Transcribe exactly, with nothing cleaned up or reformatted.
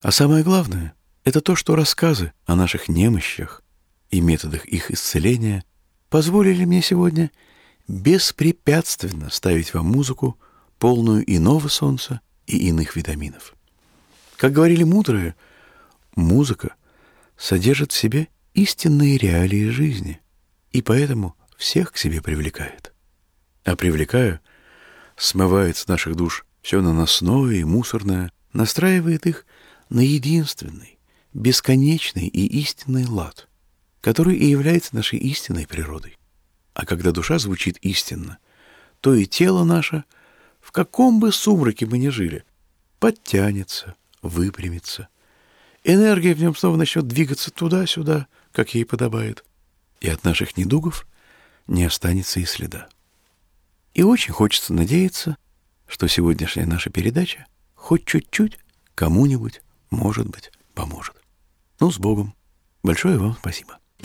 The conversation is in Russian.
А самое главное — это то, что рассказы о наших немощах и методах их исцеления позволили мне сегодня беспрепятственно ставить вам музыку, полную иного солнца и иных витаминов. Как говорили мудрые, музыка содержит в себе истинные реалии жизни и поэтому всех к себе привлекает. А привлекая, смывает с наших душ все наносное и мусорное, настраивает их на единственный, бесконечный и истинный лад, который и является нашей истинной природой. А когда душа звучит истинно, то и тело наше, в каком бы сумраке мы ни жили, подтянется, выпрямится. Энергия в нем снова начнет двигаться туда-сюда, как ей подобает, и от наших недугов не останется и следа. И очень хочется надеяться, что сегодняшняя наша передача хоть чуть-чуть кому-нибудь, может быть, поможет. Ну, с Богом. Большое вам спасибо.